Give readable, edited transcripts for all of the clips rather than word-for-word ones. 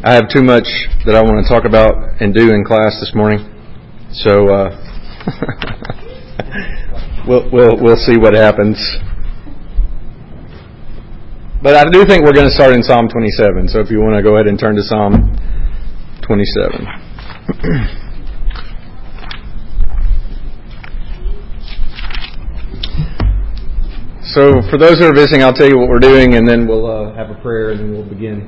I have too much that I want to talk about and do in class this morning, so we'll see what happens. But I do think we're going to start in Psalm 27. So if you want to go ahead and turn to Psalm 27. So for those who are visiting, I'll tell you what we're doing, and then we'll have a prayer, and then we'll begin.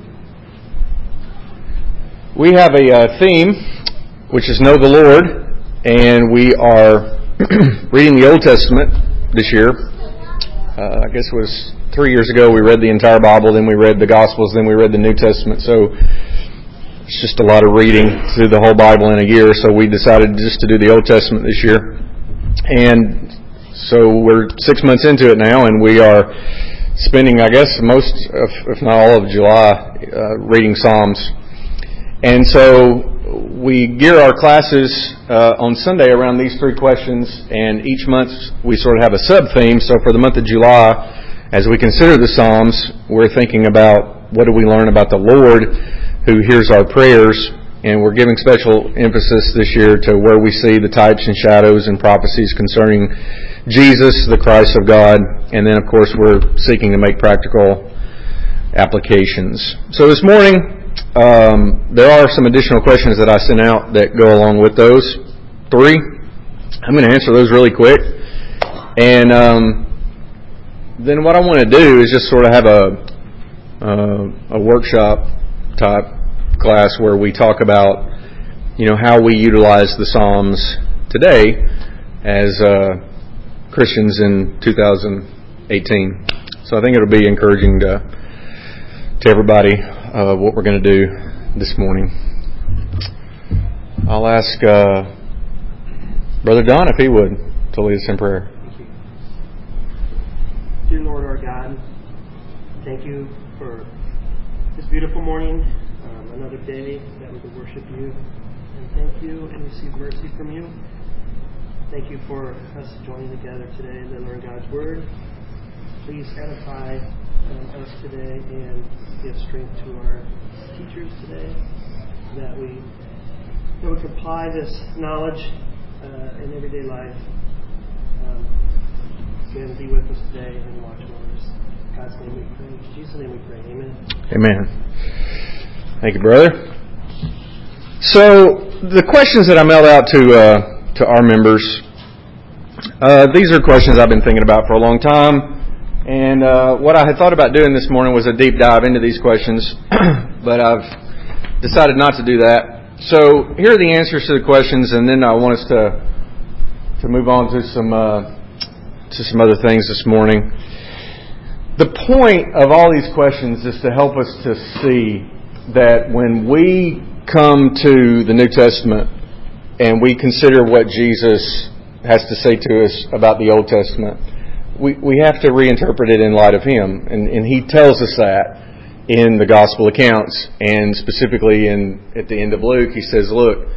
We have a theme, which is Know the Lord, and we are reading the Old Testament this year. I guess it was 3 years ago we read the entire Bible, then we read the Gospels, then we read the New Testament. So it's just a lot of reading through the whole Bible in a year, so we decided just to do the Old Testament this year. And so we're 6 months into it now, and we are spending, I guess, most, if not all of July, reading Psalms. And so we gear our classes on Sunday around these three questions, and each month we sort of have a sub-theme. So for the month of July, as we consider the Psalms, we're thinking about what do we learn about the Lord who hears our prayers, and we're giving special emphasis this year to where we see the types and shadows and prophecies concerning Jesus, the Christ of God, and then of course we're seeking to make practical applications. So this morning, there are some additional questions that I sent out that go along with those. 3. I'm going to answer those really quick. And then what I want to do is just sort of have a workshop type class where we talk about, how we utilize the Psalms today as Christians in 2018. So I think it'll be encouraging to everybody what we're going to do this morning. I'll ask Brother Don if he would to lead us in prayer. Thank you. Dear Lord our God, thank you for this beautiful morning, another day that we could worship you, and thank you and receive mercy from you. Thank you for us joining together today to learn God's Word. Please edify us today and give strength to our teachers today, that we can apply this knowledge in everyday life. Again, be with us today and watch over us. In God's name we pray. In Jesus' name we pray. Amen. Amen. Thank you, brother. So the questions that I mailed out to our members, these are questions I've been thinking about for a long time. And what I had thought about doing this morning was a deep dive into these questions, but I've decided not to do that. So here are the answers to the questions, and then I want us to move on to some other things this morning. The point of all these questions is to help us to see that when we come to the New Testament and we consider what Jesus has to say to us about the Old Testament, we have to reinterpret it in light of Him. And He tells us that in the Gospel accounts, and specifically at the end of Luke, He says, look,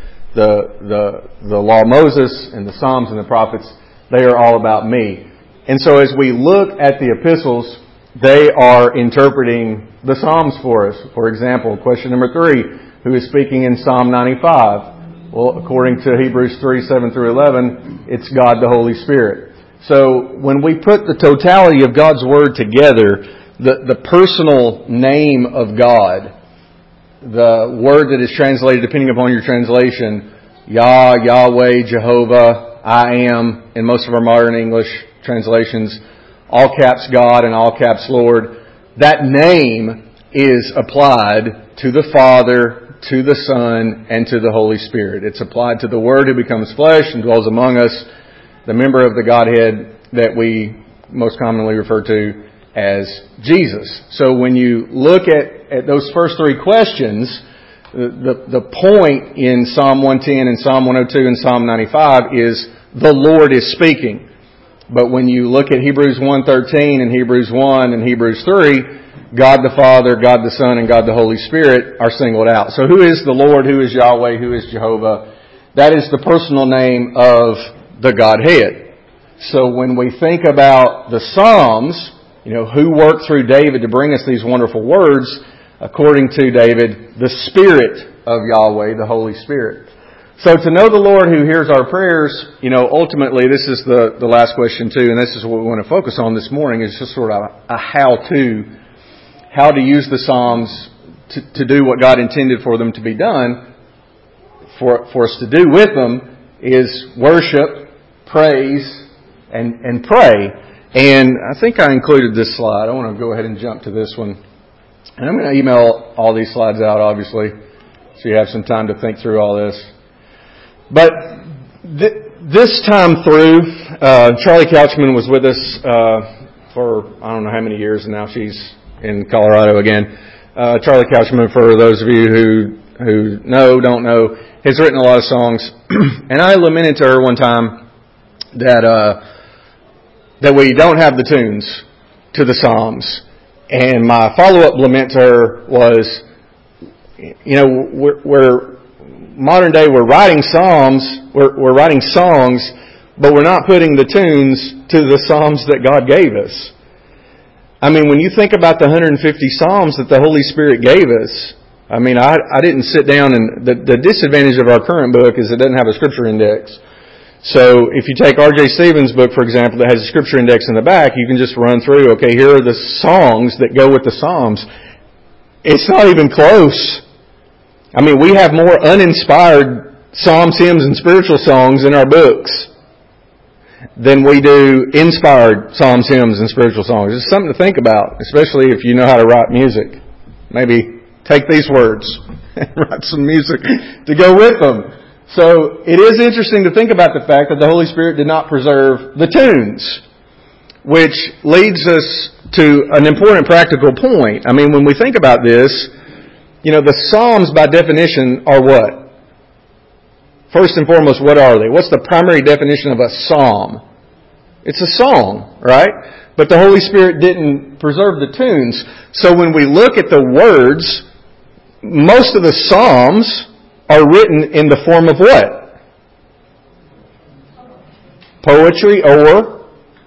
the law of Moses and the Psalms and the prophets, they are all about me. And so as we look at the epistles, they are interpreting the Psalms for us. For example, question number 3, who is speaking in Psalm 95? Well, according to Hebrews 3, 7 through 11, it's God the Holy Spirit. So when we put the totality of God's Word together, the personal name of God, the word that is translated, depending upon your translation, Yah, Yahweh, Jehovah, I am, in most of our modern English translations, all caps God and all caps Lord, that name is applied to the Father, to the Son, and to the Holy Spirit. It's applied to the Word who becomes flesh and dwells among us, the member of the Godhead that we most commonly refer to as Jesus. So when you look at those first 3 questions, the point in Psalm 110 and Psalm 102 and Psalm 95 is the Lord is speaking. But when you look at Hebrews 1:13 and Hebrews 1 and Hebrews 3, God the Father, God the Son, and God the Holy Spirit are singled out. So who is the Lord? Who is Yahweh? Who is Jehovah? That is the personal name of the Godhead. So when we think about the Psalms, who worked through David to bring us these wonderful words, according to David, the Spirit of Yahweh, the Holy Spirit. So to know the Lord who hears our prayers, ultimately this is the last question too, and this is what we want to focus on this morning, is just sort of a how to use the Psalms to do what God intended for them to be done, for us to do with them, is worship, praise, and pray. And I think I included this slide. I want to go ahead and jump to this one. And I'm going to email all these slides out, obviously, so you have some time to think through all this. But this time through, Charlie Couchman was with us for I don't know how many years, and now she's in Colorado again. Charlie Couchman, for those of you who don't know, has written a lot of songs. And I lamented to her one time that we don't have the tunes to the Psalms. And my follow-up lament to her was, we're modern day, we're writing Psalms, we're writing songs, but we're not putting the tunes to the Psalms that God gave us. I mean, when you think about the 150 Psalms that the Holy Spirit gave us, I mean, I didn't sit down and the disadvantage of our current book is it doesn't have a scripture index. So if you take R.J. Stevens' book, for example, that has a scripture index in the back, you can just run through, okay, here are the songs that go with the Psalms. It's not even close. I mean, we have more uninspired psalms, hymns, and spiritual songs in our books than we do inspired psalms, hymns, and spiritual songs. It's something to think about, especially if you know how to write music. Maybe take these words and write some music to go with them. So it is interesting to think about the fact that the Holy Spirit did not preserve the tunes, which leads us to an important practical point. I mean, when we think about this, the Psalms by definition are what? First and foremost, what are they? What's the primary definition of a psalm? It's a song, right? But the Holy Spirit didn't preserve the tunes. So when we look at the words, most of the Psalms are written in the form of what? Poetry or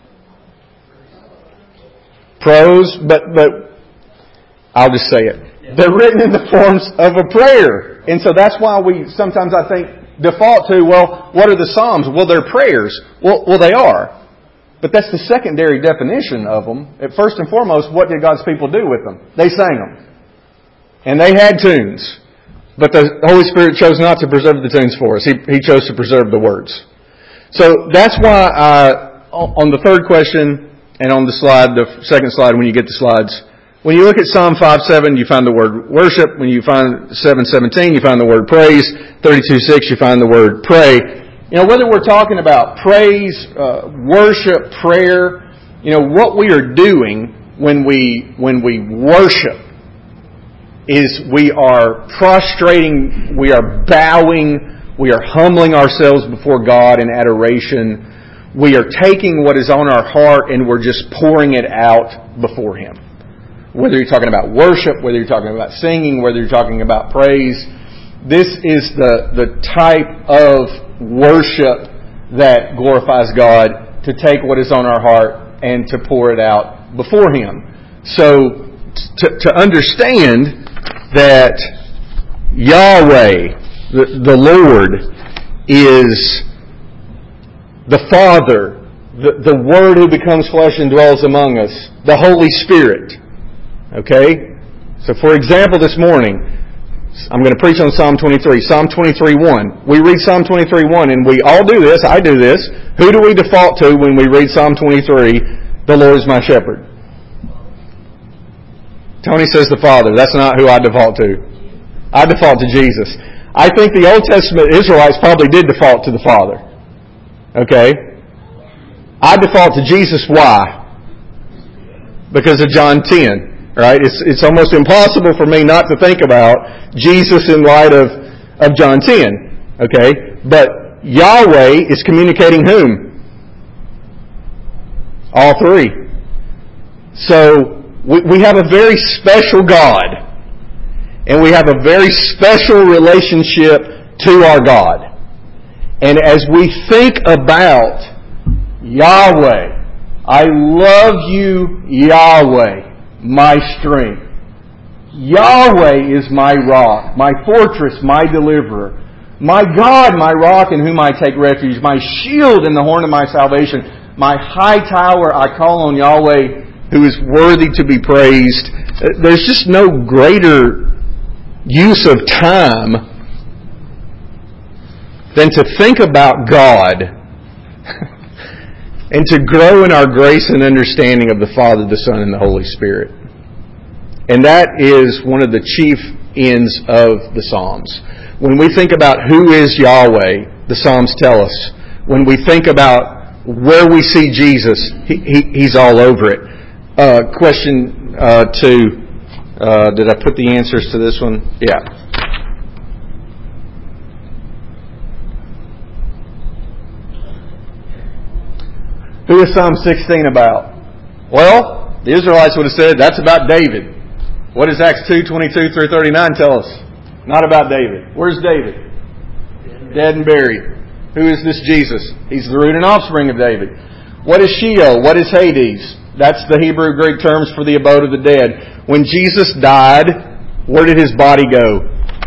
prose, but I'll just say it. They're written in the forms of a prayer. And so that's why we sometimes, I think, default to, well, what are the Psalms? Well, they're prayers. Well, they are. But that's the secondary definition of them. First and foremost, what did God's people do with them? They sang them. And they had tunes. But the Holy Spirit chose not to preserve the tunes for us. He chose to preserve the words. So that's why on the third question and on the slide, the second slide when you get the slides, when you look at Psalm 5:7, you find the word worship. When you find 7:17, you find the word praise. 32:6, you find the word pray. Whether we're talking about praise, worship, prayer, what we are doing when we worship is we are prostrating, we are bowing, we are humbling ourselves before God in adoration. We are taking what is on our heart and we're just pouring it out before Him. Whether you're talking about worship, whether you're talking about singing, whether you're talking about praise, this is the type of worship that glorifies God, to take what is on our heart and to pour it out before Him. So to understand that Yahweh, the Lord, is the Father, the Word who becomes flesh and dwells among us, the Holy Spirit. Okay? So for example, this morning, I'm going to preach on Psalm 23. Psalm 23:1. We read Psalm 23:1 and we all do this. I do this. Who do we default to when we read Psalm 23? The Lord is my shepherd. Tony says the Father. That's not who I default to. I default to Jesus. I think the Old Testament Israelites probably did default to the Father. Okay? I default to Jesus. Why? Because of John 10. Right? It's almost impossible for me not to think about Jesus in light of John 10. Okay? But Yahweh is communicating whom? All three. So we have a very special God. And we have a very special relationship to our God. And as we think about Yahweh, I love you, Yahweh, my strength. Yahweh is my rock, my fortress, my deliverer. My God, my rock in whom I take refuge, my shield and the horn of my salvation, my high tower, I call on Yahweh who is worthy to be praised. There's just no greater use of time than to think about God and to grow in our grace and understanding of the Father, the Son, and the Holy Spirit. And that is one of the chief ends of the Psalms. When we think about who is Yahweh, the Psalms tell us. When we think about where we see Jesus, He's all over it. Question 2. Did I put the answers to this one? Yeah. Who is Psalm 16 about? Well, the Israelites would have said that's about David. What does Acts 2:22 through 39 tell us? Not about David. Where's David? Dead and buried. Who is this Jesus? He's the root and offspring of David. What is Sheol? What is Hades? That's the Hebrew Greek terms for the abode of the dead. When Jesus died, where did His body go?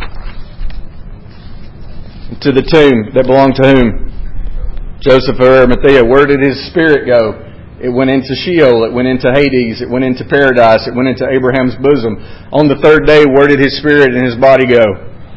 To the tomb that belonged to whom? Joseph of Arimathea. Where did His spirit go? It went into Sheol. It went into Hades. It went into paradise. It went into Abraham's bosom. On the third day, where did His spirit and His body go?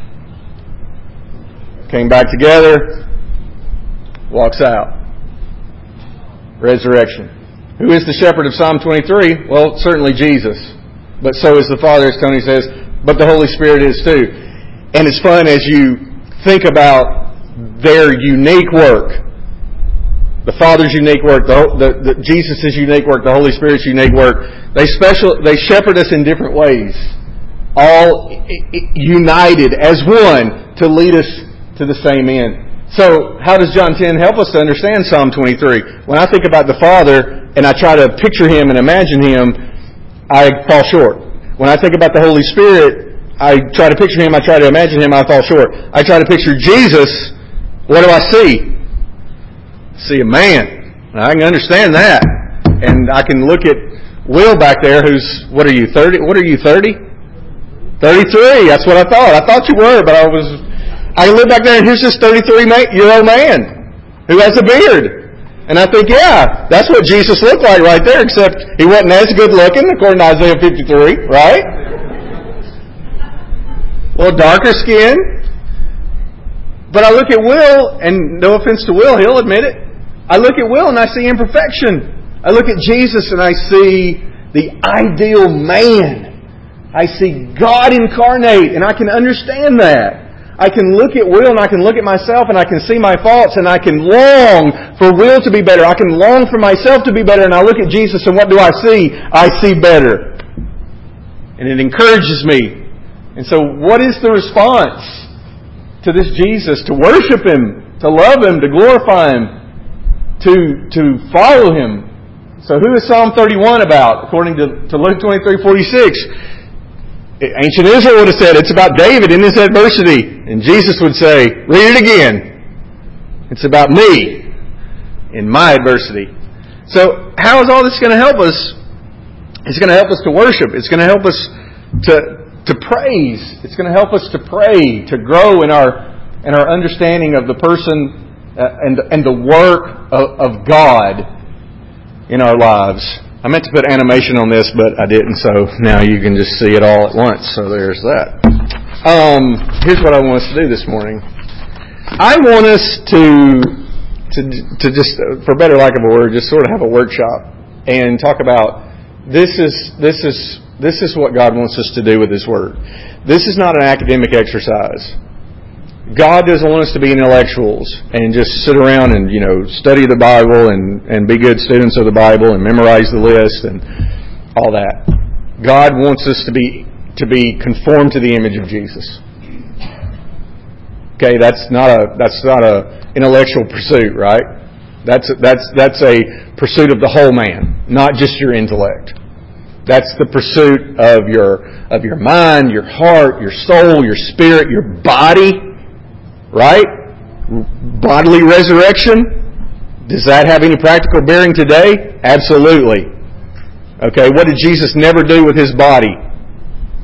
Came back together. Walks out. Resurrection. Who is the shepherd of Psalm 23? Well, certainly Jesus. But so is the Father, as Tony says. But the Holy Spirit is too. And it's fun as you think about their unique work. The Father's unique work, the Jesus' unique work, the Holy Spirit's unique work. They shepherd us in different ways. All united as one to lead us to the same end. So, how does John 10 help us to understand Psalm 23? When I think about the Father and I try to picture Him and imagine Him, I fall short. When I think about the Holy Spirit, I try to picture Him, I try to imagine Him, I fall short. I try to picture Jesus, what do I see? See a man. I can understand that. And I can look at Will back there who's, what are you, 30? What are you, 30? 33. That's what I thought. I thought you were, but I look back there and here's this 33-year-old man who has a beard. And I think, yeah, that's what Jesus looked like right there, except He wasn't as good looking, according to Isaiah 53, right? A little darker skin. But I look at Will, and no offense to Will, he'll admit it. I look at Will and I see imperfection. I look at Jesus and I see the ideal man. I see God incarnate, and I can understand that. I can look at Will and I can look at myself and I can see my faults and I can long for Will to be better. I can long for myself to be better, and I look at Jesus and what do I see? I see better. And it encourages me. And so what is the response to this Jesus? To worship Him, to love Him, to glorify Him, to follow Him. So who is Psalm 31 about? According to Luke 23:46, ancient Israel would have said it's about David in his adversity. And Jesus would say, read it again. It's about me in my adversity. So how is all this going to help us? It's going to help us to worship. It's going to help us to praise. It's going to help us to pray, to grow in our understanding of the person and the work of God in our lives. I meant to put animation on this, but I didn't, so now you can just see it all at once. So there's that. Here's what I want us to do this morning. I want us to just, for better lack of a word, just sort of have a workshop and talk about this is what God wants us to do with His Word. This is not an academic exercise. God doesn't want us to be intellectuals and just sit around and, study the Bible and be good students of the Bible and memorize the list and all that. God wants us to be conformed to the image of Jesus. Okay, that's not a intellectual pursuit, right? That's a pursuit of the whole man, not just your intellect. That's the pursuit of your mind, your heart, your soul, your spirit, your body. Right? Bodily resurrection. Does that have any practical bearing today? Absolutely. Okay, what did Jesus never do with His body?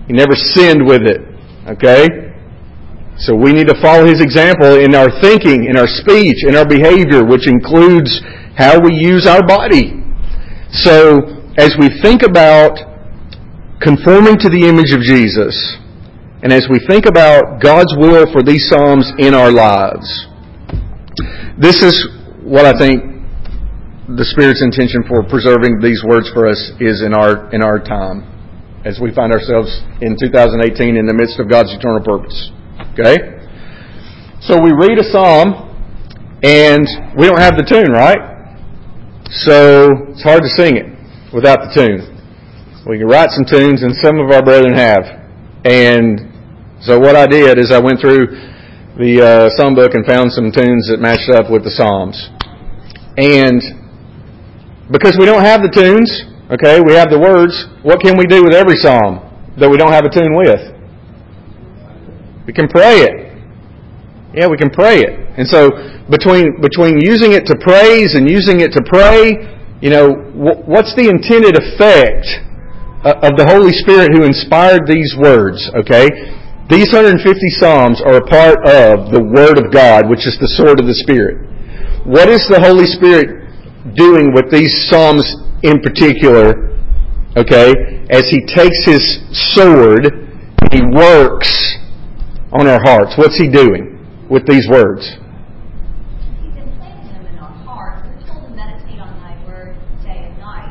He never sinned with it. Okay? So we need to follow His example in our thinking, in our speech, in our behavior, which includes how we use our body. So, as we think about conforming to the image of Jesus, and as we think about God's will for these Psalms in our lives, this is what I think the Spirit's intention for preserving these words for us is in our time, as we find ourselves in 2018 in the midst of God's eternal purpose. Okay? So we read a Psalm, and we don't have the tune, right? So it's hard to sing it without the tune. We can write some tunes, and some of our brethren have. And so what I did is I went through the Psalm book and found some tunes that matched up with the Psalms. And because we don't have the tunes, okay, we have the words, what can we do with every Psalm that we don't have a tune with? We can pray it. Yeah, we can pray it. And so between using it to praise and using it to pray, what's the intended effect of the Holy Spirit who inspired these words, okay? These 150 Psalms are a part of the Word of God, which is the sword of the Spirit. What is the Holy Spirit doing with these Psalms in particular, okay, as He takes His sword and He works on our hearts? What's He doing with these words? He's implanted them in our heart. We're told to meditate on Thy Word day and night.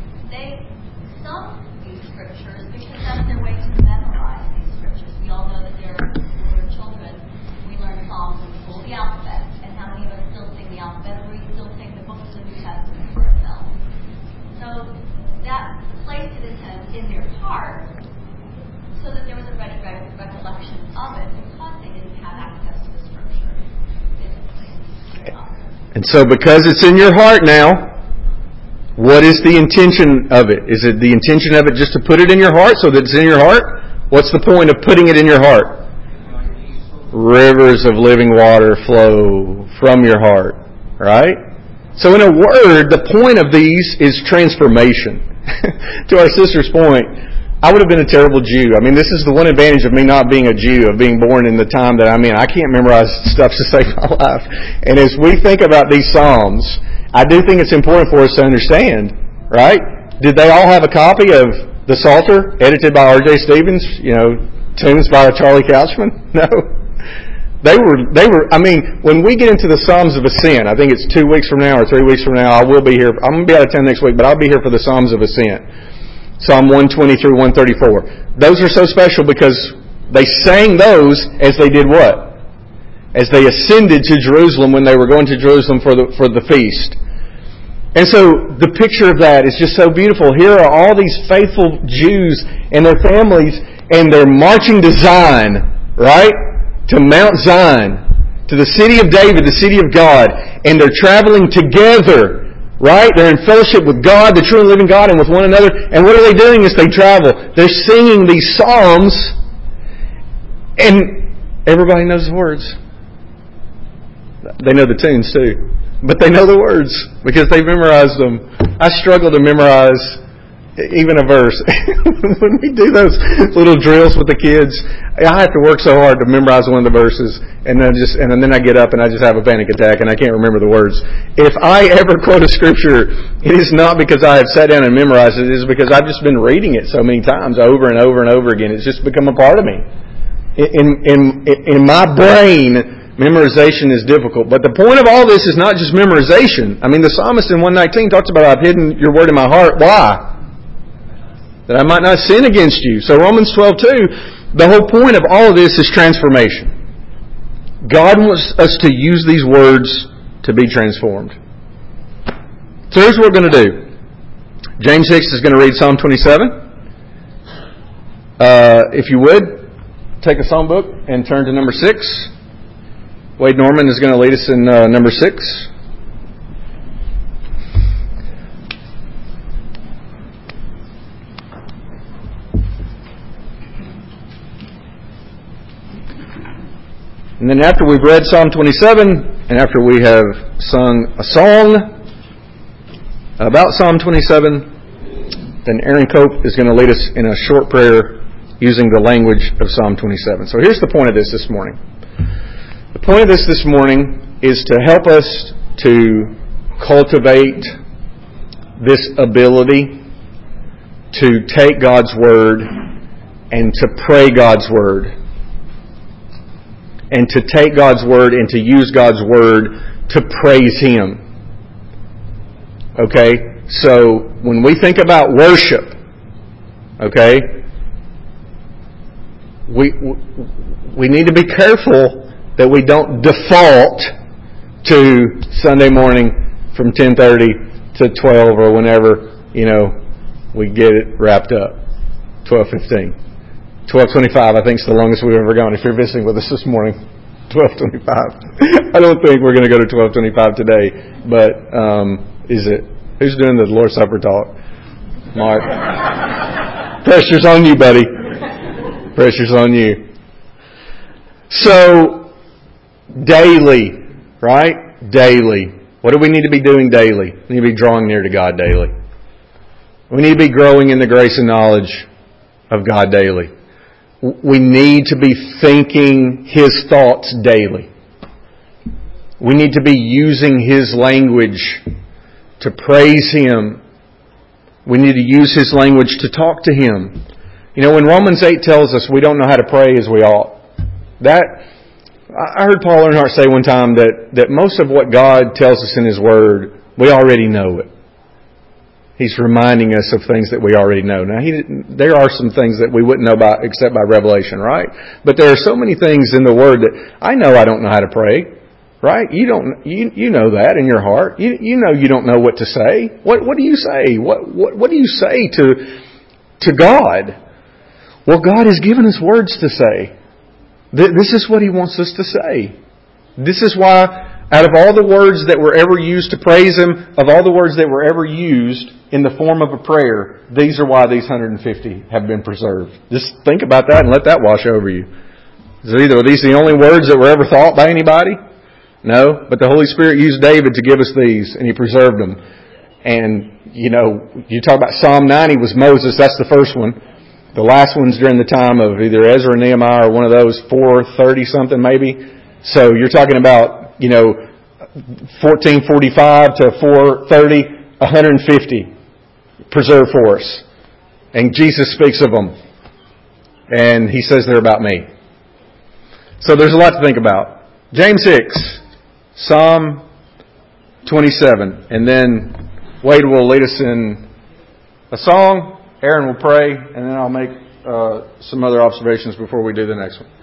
Some use Scriptures because that's their way to memorize these Scriptures. We all know that when we're children, we learn Psalms in school, the alphabet. And how many of us still sing the alphabet, or we still sing the books of the New Testament for ourselves? So that placed it in their heart so that there was a ready recollection of it because they didn't have access to the Scripture physically. And so because it's in your heart now, what is the intention of it? Is it the intention of it just to put it in your heart so that it's in your heart? What's the point of putting it in your heart? Rivers of living water flow from your heart. Right? So in a word, the point of these is transformation. To our sister's point, I would have been a terrible Jew. I mean, this is the one advantage of me not being a Jew, of being born in the time that I'm in. I can't memorize stuff to save my life. And as we think about these Psalms, I do think it's important for us to understand, right? Did they all have a copy of the Psalter, edited by R.J. Stevens, tunes by Charlie Couchman? No. They were, when we get into the Psalms of Ascent, I think it's 2 weeks from now or 3 weeks from now, I will be here. I'm going to be out of town next week, but I'll be here for the Psalms of Ascent. Psalm 120 through 134. Those are so special because they sang those as they did what? As they ascended to Jerusalem when they were going to Jerusalem for the feast. And so the picture of that is just so beautiful. Here are all these faithful Jews and their families, and they're marching to Zion, right? To Mount Zion, to the city of David, the city of God, and they're traveling together, right? They're in fellowship with God, the true and living God, and with one another. And what are they doing as they travel? They're singing these psalms, and everybody knows the words. They know the tunes too, but they know the words because they've memorized them. I struggle to memorize even a verse. When we do those little drills with the kids, I have to work so hard to memorize one of the verses, and then I get up and I just have a panic attack and I can't remember the words. If I ever quote a scripture, it is not because I have sat down and memorized it. It is because I've just been reading it so many times over and over and over again. It's just become a part of me. In my brain, memorization is difficult. But the point of all this is not just memorization. I mean, the psalmist in 119 talks about, I've hidden your word in my heart. Why? That I might not sin against you. So Romans 12:2, the whole point of all of this is transformation. God wants us to use these words to be transformed. So here's what we're going to do. James Hicks is going to read Psalm 27. If you would, take a psalm book and turn to number 6. Wade Norman is going to lead us in number 6. And then after we've read Psalm 27, and after we have sung a song about Psalm 27, then Aaron Cope is going to lead us in a short prayer using the language of Psalm 27. So here's the point of this morning. The point of this morning is to help us to cultivate this ability to take God's Word and to pray God's Word. And to take God's Word and to use God's Word to praise Him. Okay? So, when we think about worship, okay, we need to be careful that we don't default to Sunday morning from 10:30 to 12 or whenever, we get it wrapped up. 12:15. 12:25, I think, is the longest we've ever gone. If you're visiting with us this morning, 12:25. I don't think we're going to go to 12:25 today, but is it? Who's doing the Lord's Supper talk? Mark. Pressure's on you, buddy. Pressure's on you. So, daily, right? Daily. What do we need to be doing daily? We need to be drawing near to God daily. We need to be growing in the grace and knowledge of God daily. We need to be thinking His thoughts daily. We need to be using His language to praise Him. We need to use His language to talk to Him. When Romans 8 tells us we don't know how to pray as we ought, I heard Paul Earnhardt say one time that most of what God tells us in His Word, we already know it. He's reminding us of things that we already know. Now, there are some things that we wouldn't know about except by revelation, right? But there are so many things in the Word that I know I don't know how to pray, right? You know that in your heart. You know you don't know what to say. What do you say? What do you say to God? Well, God has given us words to say. This is what He wants us to say. This is why, out of all the words that were ever used to praise Him, of all the words that were ever used in the form of a prayer, these are why these 150 have been preserved. Just think about that and let that wash over you. Are these the only words that were ever thought by anybody? No, but the Holy Spirit used David to give us these, and He preserved them. And, you talk about Psalm 90 was Moses, that's the first one. The last one's during the time of either Ezra or Nehemiah or one of those, 430 something maybe. So you're talking about, 1445 to 430, 150 preserved for us. And Jesus speaks of them. And He says they're about me. So there's a lot to think about. James 6, Psalm 27. And then Wade will lead us in a song. Aaron will pray. And then I'll make some other observations before we do the next one.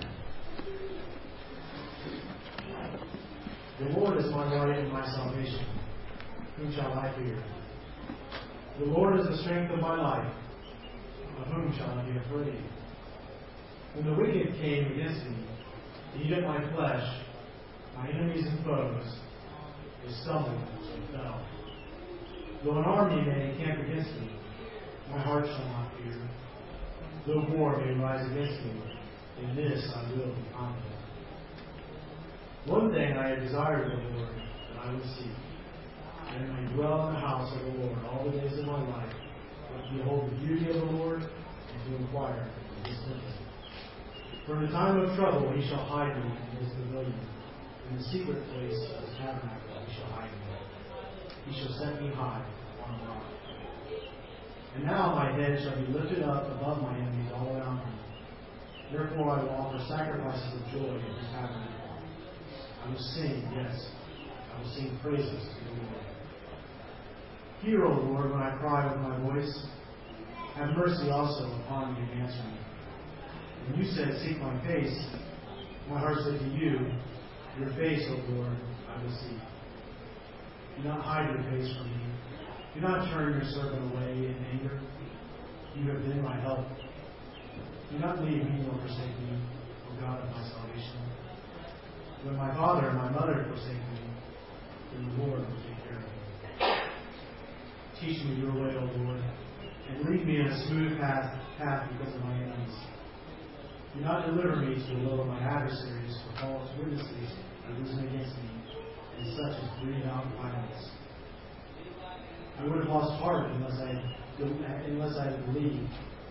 The Lord is my light and my salvation. Whom shall I fear? The Lord is the strength of my life. Of whom shall I be afraid? When the wicked came against me to eat up my flesh, my enemies and foes, they stumbled and fell. Though an army may encamp against me, my heart shall not fear. Though war may rise against me, in this I will be confident. One thing I have desired of the Lord, that I will seek, that I may dwell in the house of the Lord all the days of my life, to behold the beauty of the Lord, and to inquire in His temple. For in the time of trouble He shall hide me in His pavilion. In the secret place of His tabernacle He shall hide me. He shall set me high on a rock. And now my head shall be lifted up above my enemies all around me. Therefore I will offer sacrifices of joy in His tabernacle. I will sing, yes, I will sing praises to the Lord. Hear, O Lord, when I cry with my voice. Have mercy also upon me and answer me. When you said, seek my face, my heart said to you, your face, O Lord, I will seek. Do not hide your face from me. Do not turn your servant away in anger. You have been my help. Do not leave me nor forsake me, O God of my salvation. When my father and my mother forsake me, then the Lord will take care of me. Teach me your way, O Lord, and lead me in a smooth path because of my enemies. Do not deliver me to the will of my adversaries, for false witnesses are risen against me, and such as breathe out violence. I would have lost heart unless I had believed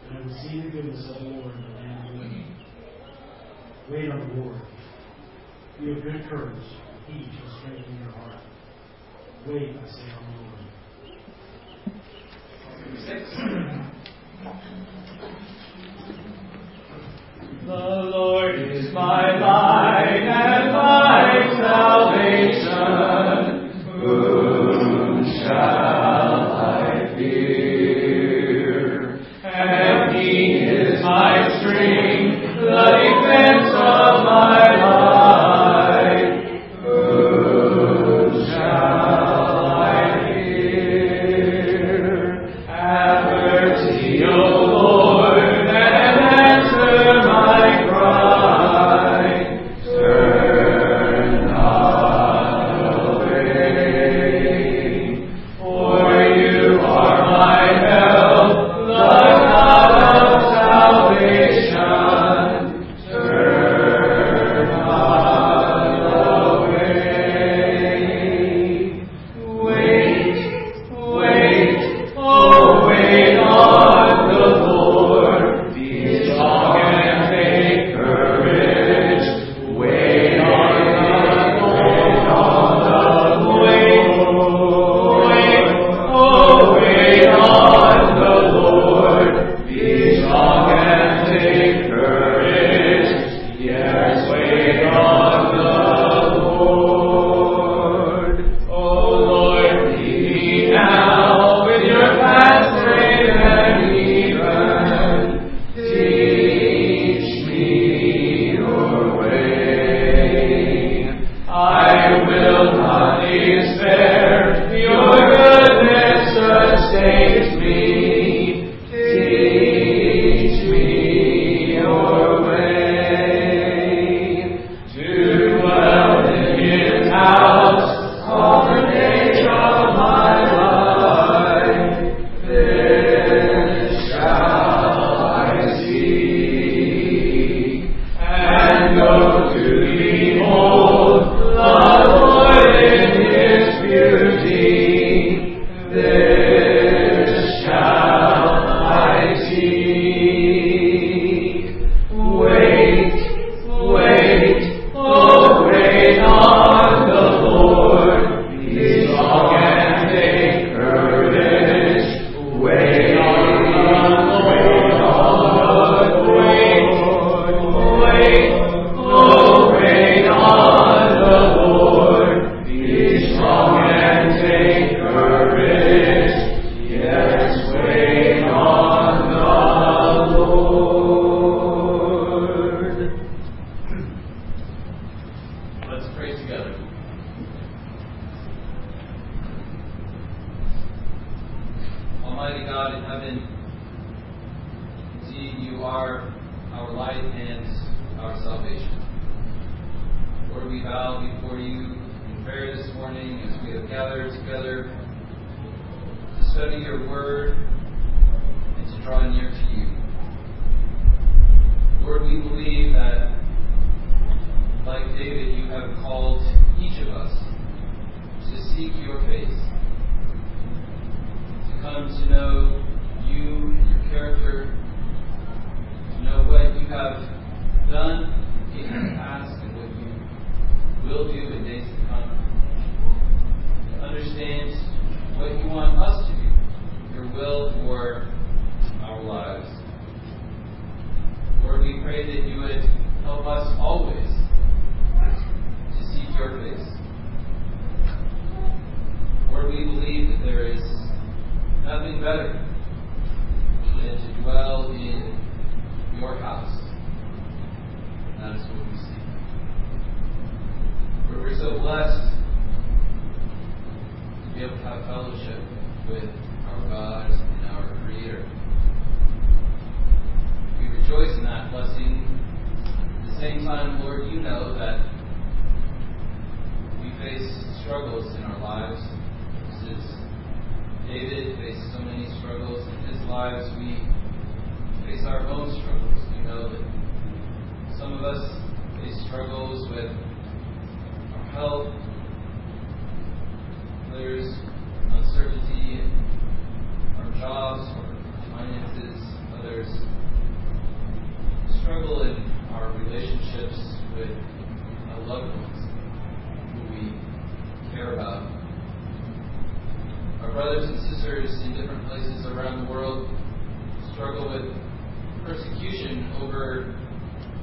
and I would see the goodness of the Lord in the land of the living. Wait on the Lord. Be of good courage. He shall strengthen your heart. Wait, I say, on the Lord. 6. The Lord is my light and my salvation. Whom shall I fear? And He is my strength, the defense of my life. Whom shall I fear? Have mercy, O Lord, and answer my cry. Turn not away, for you are my help, the God of salvation. Turn not away. Wait, wait, oh wait on the Lord. Be strong and take courage. Wait on the wait, oh wait on the Lord. Be strong and take courage. Yes, wait on the Lord. Oh Lord, lead me now with your path straight and even. Teach me your way. I will not despair. Your goodness sustains me. Teach me your way. To dwell in His house all the days of my life. This shall I seek, and go to behold the Lord in His beauty. This shall I seek. Wait, wait, oh wait on the Lord. Be strong and take courage. Wait on the Lord. Wait, oh wait on the Lord. Be strong and take courage. Yes, wait on the Lord. Let's pray together. Almighty God in heaven, indeed you are our light and our salvation. Lord, we bow before you in prayer this morning as we have gathered together to study your word and to draw near to you. Lord, we believe that, like David, you have called each of us to seek your face, to come to know you and your character, to know what you have done in the past and what you will do in days to come, to understand what you want us to do, your will for our lives. Lord, we pray that you would help us always to seek your face. Lord, we believe that there is nothing better than to dwell in your house. And that is what we seek. Lord, we're so blessed to be able to have fellowship with our God and our Creator. We rejoice in that blessing. At the same time, Lord, you know that we face struggles in our lives. Since David faced so many struggles in his lives, we face our own struggles. We know that some of us face struggles with our health, others uncertainty in our jobs or finances, others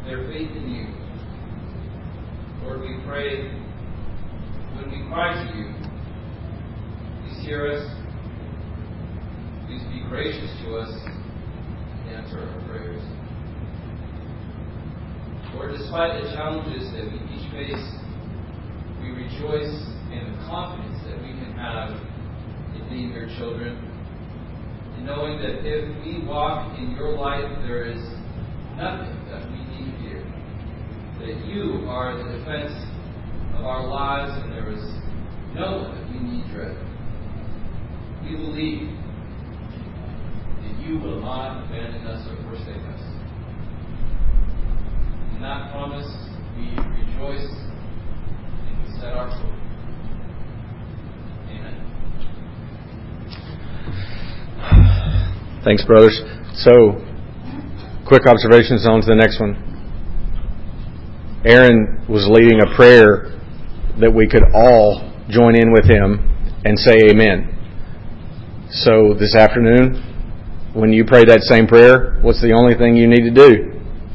their faith in you. Lord, we pray when we cry to you, please hear us. Please be gracious to us and answer our prayers. Lord, despite the challenges that we each face, we rejoice in the confidence that we can have in being your children, and knowing that if we walk in your light, there is nothing that we need fear. That you are the defense of our lives, and there is no one that we need dread. We believe that you will not abandon us or forsake us. In that promise, we rejoice and we set our hope. Amen. Thanks, brothers. So, quick observations on to the next one. Aaron was leading a prayer that we could all join in with him and say amen. So this afternoon, when you pray that same prayer, what's the only thing you need to do?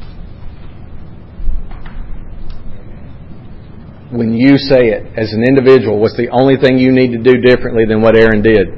When you say it as an individual, what's the only thing you need to do differently than what Aaron did?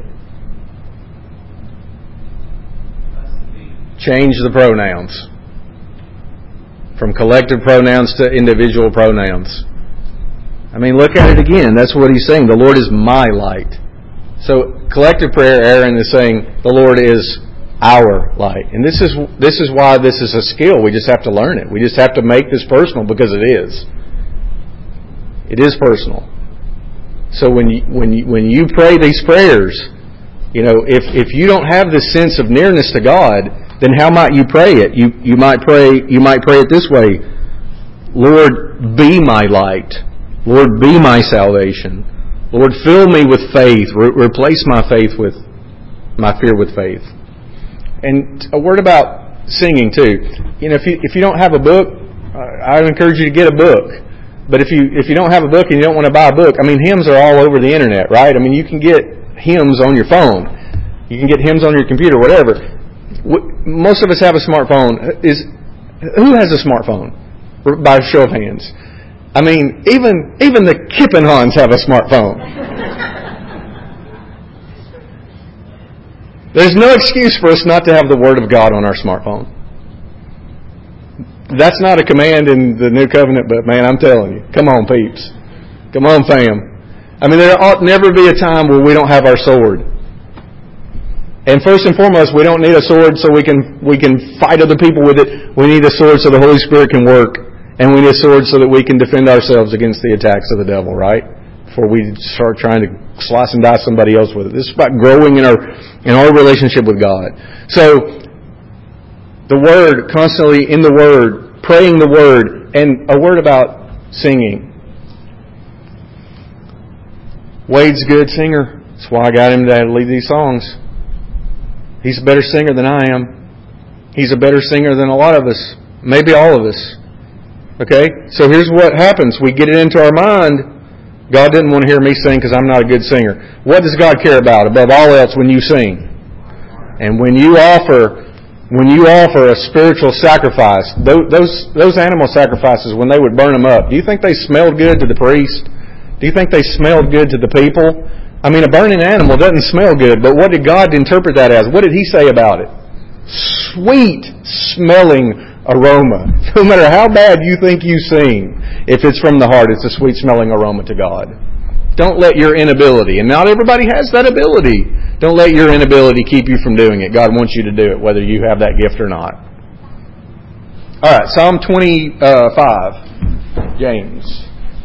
Change the pronouns. From collective pronouns to individual pronouns. I mean, look at it again. That's what he's saying. The Lord is my light. So, collective prayer, Aaron is saying, the Lord is our light. And this is why this is a skill. We just have to learn it. We just have to make this personal because it is. It is personal. So when you pray these prayers, if you don't have this sense of nearness to God, then how might you pray it? You might pray it this way: Lord, be my light. Lord, be my salvation. Lord, fill me with faith. Replace my fear with faith. And a word about singing too. If you don't have a book, I would encourage you to get a book. But if you don't have a book and you don't want to buy a book, hymns are all over the internet, right? You can get hymns on your phone. You can get hymns on your computer, whatever. Most of us have a smartphone. Who has a smartphone? By a show of hands. Even the Kippenhans have a smartphone. There's no excuse for us not to have the Word of God on our smartphone. That's not a command in the New Covenant, but man, I'm telling you. Come on, peeps. Come on, fam. There ought never be a time where we don't have our sword. And first and foremost, we don't need a sword so we can fight other people with it. We need a sword so the Holy Spirit can work. And we need a sword so that we can defend ourselves against the attacks of the devil, right? Before we start trying to slice and dice somebody else with it. This is about growing in our relationship with God. So, the Word, constantly in the Word, praying the Word, and a word about singing. Wade's a good singer. That's why I got him to lead these songs. He's a better singer than I am. He's a better singer than a lot of us. Maybe all of us. Okay? So here's what happens. We get it into our mind. God didn't want to hear me sing because I'm not a good singer. What does God care about above all else when you sing? And when you offer a spiritual sacrifice, those animal sacrifices, when they would burn them up, do you think they smelled good to the priest? Do you think they smelled good to the people? A burning animal doesn't smell good, but what did God interpret that as? What did He say about it? Sweet smelling aroma. No matter how bad you think you sing, if it's from the heart, it's a sweet smelling aroma to God. Don't let your inability, and not everybody has that ability, don't let your inability keep you from doing it. God wants you to do it, whether you have that gift or not. Alright, Psalm 25. James.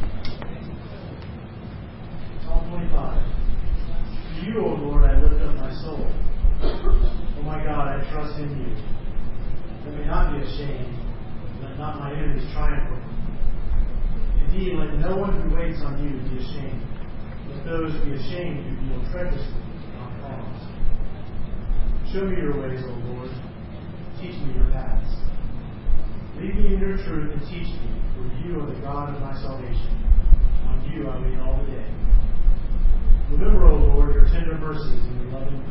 Psalm 25. To you, O Lord, I lift up my soul. O my God, I trust in you. Let me not be ashamed. Let not my enemies triumph over me. Indeed, let no one who waits on you be ashamed. Let those be ashamed who deal treacherously. Show me your ways, O Lord. Teach me your paths. Lead me in your truth and teach me, for you are the God of my salvation. On you I lean all the day. Remember, O Lord, your tender mercies and your loving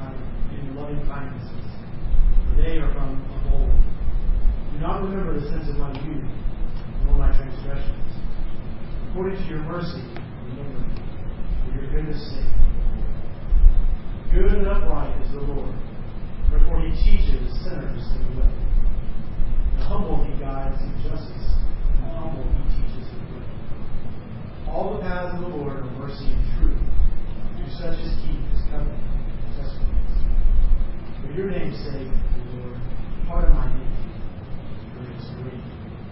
kindnesses, for they are from of old. Do not remember the sins of my youth, your mercy, remember me, for your goodness' sake. Good and upright is the Lord, therefore he teaches sinners in the way. The humble he guides in justice, and the humble he teaches in the way. All the paths of the Lord are mercy and truth, to such as keep his covenant and testimonies. For your name's sake, O Lord, pardon my iniquity, for it is great.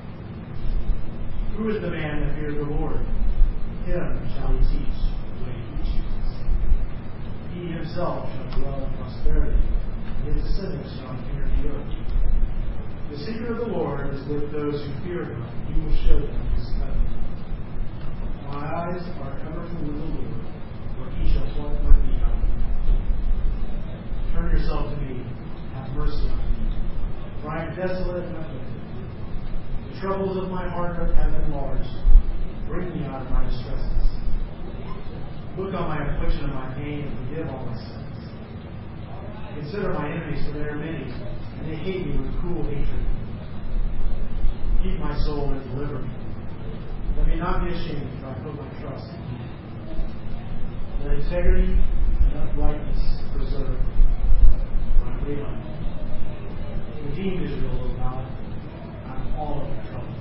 Who is the man that fears the Lord? Him shall he teach the way he chooses. He himself shall dwell in prosperity, and his descendants shall inherit the earth. The secret of the Lord is with those who fear him, and he will show them his covenant. My eyes are ever toward the Lord, for he shall pluck my feet out of the net. Turn yourself to me, have mercy on me, for I am desolate and afflicted. The troubles of my heart have enlarged. Bring me out of my distresses. Look on my affliction and my pain, and forgive all my sins. Consider my enemies, for they are many, and they hate me with cruel hatred. Keep my soul and deliver me. Let me not be ashamed, for I put my trust in you. Let integrity and uprightness preserve, for I wait on you. Redeem Israel, O God, out of all of their troubles.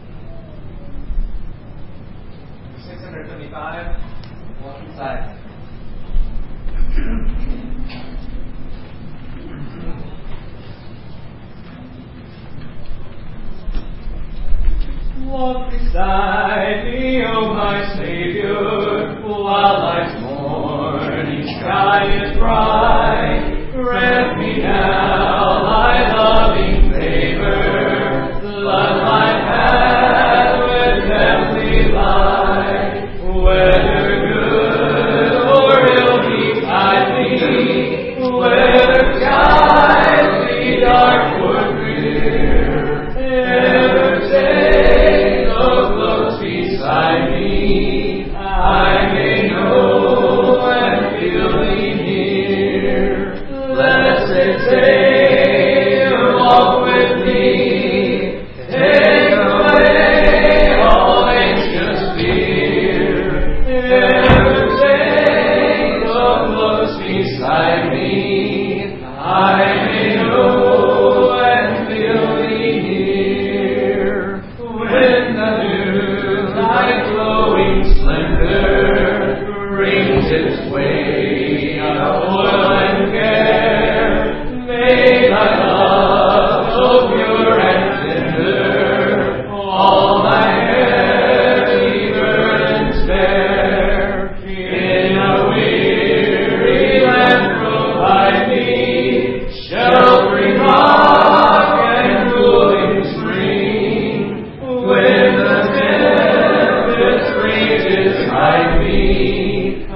675, walk inside. Walk beside me, O my Savior, while life's morning sky is bright. Grant me now thy loving favor, flood my path with heavenly light. Whether good or ill betide me, whether skies be dark or clear, ever take so close beside me, I may know and feel thee near. Blessed Savior, walk with me, take away all anxious fear. Ever take so close beside me, I may know and feel thee near. When the new light glowing splendor brings its way of oil and care, may thy love so pure and tender all thy heavy burdens bear. In a weary land provide me sheltering rock and cooling spring. When the tempest rages, hide me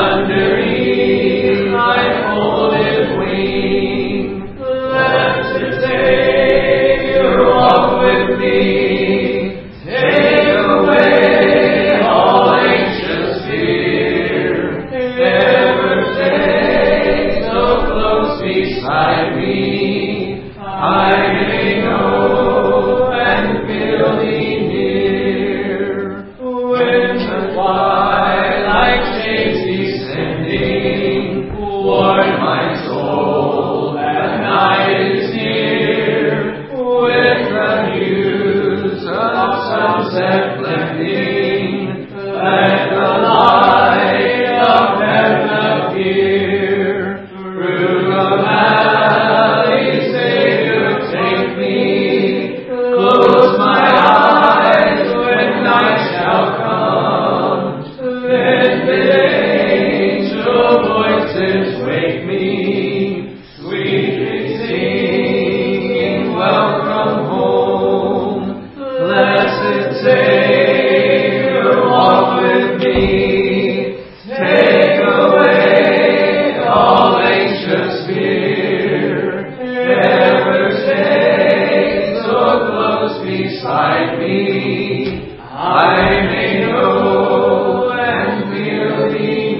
underneath thy folded wing. Blessed Savior, walk with me, take away all anxious fear. Ever take so close beside me, I may know and feel thee near. When the twilight shades descending warn my soul that night is near, with the hues of sunset blending, let the light of heaven appear. Through the valley, Savior, take me. Close my eyes when night shall come. Then bid angel voices wake me, sweetly singing, welcome home. Blessed Savior, walk with me, take away all anxious fear. Ever take so close beside me, I may know and feel thee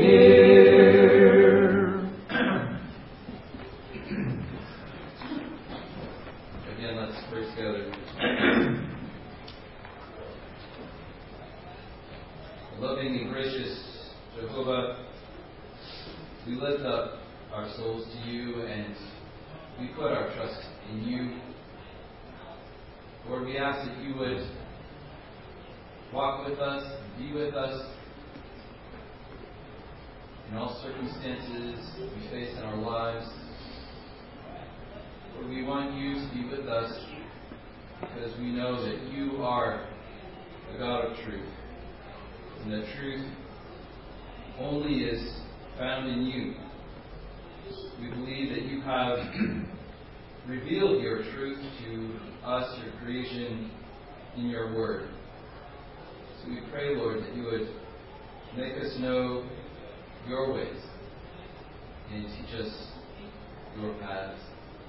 near. Again, let's pray together. Loving and gracious Jehovah, we lift up our souls to you and we put our trust in you. Lord, we ask that you would walk with us, be with us in all circumstances we face in our lives. Lord, we want you to be with us because we know that you are the God of truth, and that truth only is found in you. We believe that you have revealed your truth to us, your creation, in your word. So we pray, Lord, that you would make us know your ways and teach us your paths.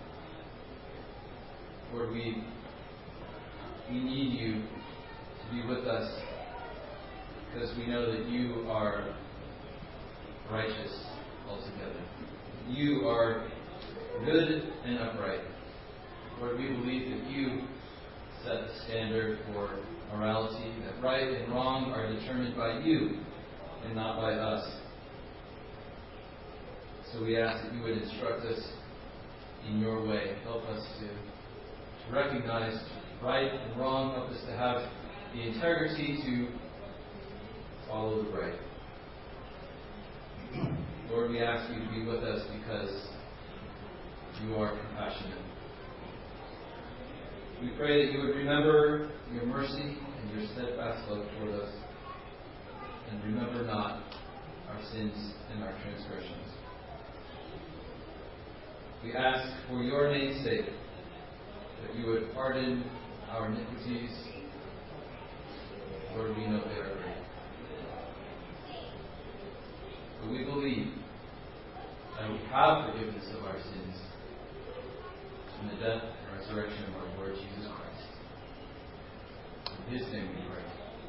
Lord, we need you to be with us because we know that you are righteous altogether. You are good and upright. Lord, we believe that you set the standard for morality, that right and wrong are determined by you and not by us. So we ask that you would instruct us in your way. Help us to recognize right and wrong. Help us to have the integrity to follow the right. Lord, we ask you to be with us because you are compassionate. We pray that you would remember your mercy and your steadfast love toward us, and remember not our sins and our transgressions. We ask for your name's sake that you would pardon our iniquities. Lord, we know they are great. But we believe that we have forgiveness of our sins in the death and resurrection of our Lord Jesus Christ. In his name we pray.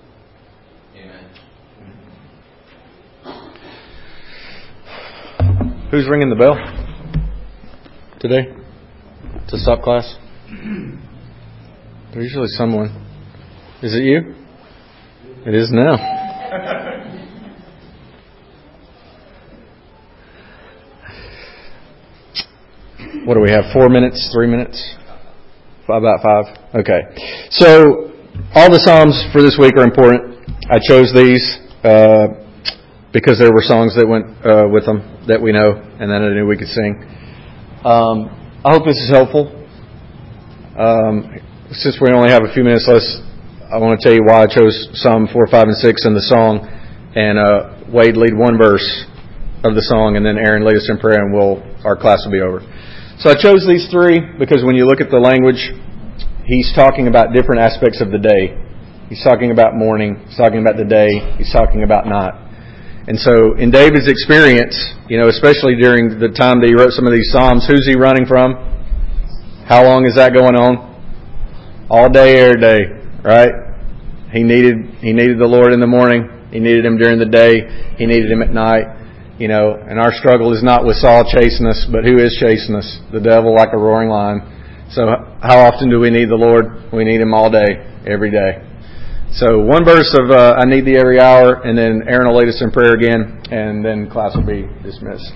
Amen. Who's ringing the bell today to stop class? There's usually someone. Is it you? It is now. What do we have? 4 minutes? 3 minutes? About 5? Okay. So, all the Psalms for this week are important. I chose these because there were songs that went with them that we know and that I knew we could sing. I hope this is helpful. Since we only have a few minutes left, I want to tell you why I chose Psalm 4, 5, and 6 in the song. And Wade lead one verse of the song, and then Aaron lead us in prayer, and our class will be over. So I chose these three because when you look at the language, he's talking about different aspects of the day. He's talking about morning. He's talking about the day. He's talking about night. And so in David's experience, especially during the time that he wrote some of these Psalms, who's he running from? How long is that going on? All day, every day, right? He needed the Lord in the morning. He needed Him during the day. He needed Him at night. And our struggle is not with Saul chasing us, but who is chasing us? The devil like a roaring lion. So how often do we need the Lord? We need Him all day, every day. So one verse of I need Thee every hour, and then Aaron will lead us in prayer again, and then class will be dismissed.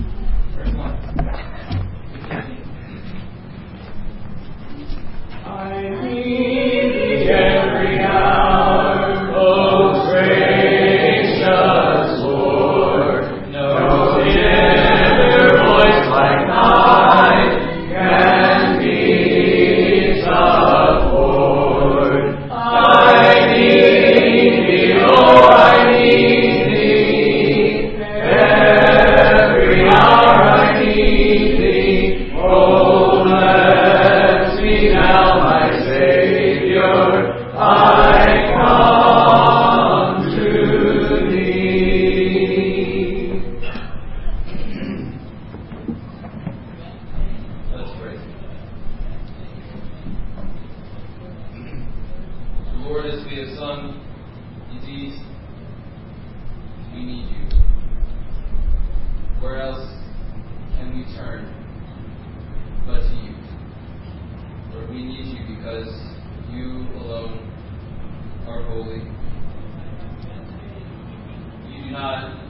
I need Thee every hour, oh gracious Lord. No other voice like Thine can be supported. I need Thee, oh I need Thee. Every hour I need Thee. Oh, bless me now, my Savior. I come to Thee. Let's pray. Lord, as we have sung, indeed, we need you. Where else can we turn but to you? Lord, we need you because you alone are holy.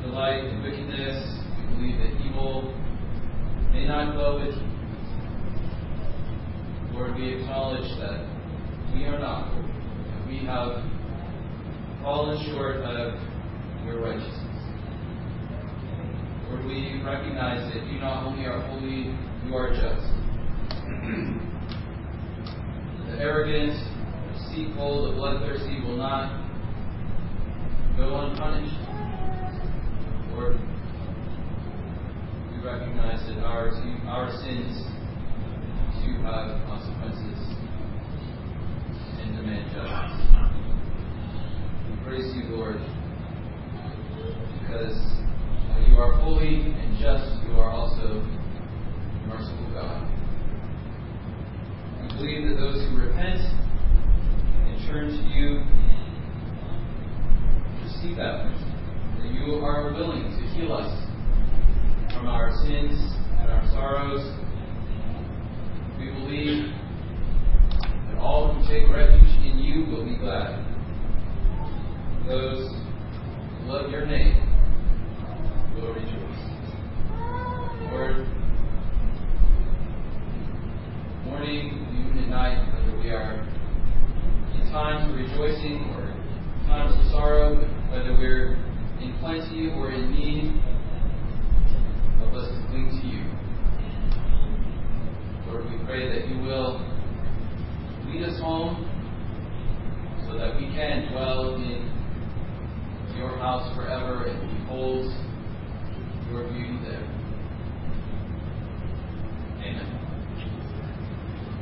delight in wickedness. We believe that evil may not dwell with you. Lord, we acknowledge that we are not, that we have fallen short of your righteousness. Lord, we recognize that you not only are holy, you are just. The arrogant, the deceitful, the bloodthirsty will not go unpunished. Lord, we recognize that our sins too have consequences and demand justice. We praise you, Lord, because you are holy and just. You are also a merciful God. We believe that those who repent and turn to you receive that mercy, that you are willing to heal us from our sins and our sorrows. We believe that all who take refuge in you will be glad. Those who love your name will rejoice. Lord, morning, noon, and night, whether we are in times of rejoicing or times of sorrow, whether we're in plenty or in need, help us to cling to you. Lord, we pray that you will lead us home so that we can dwell in your house forever and behold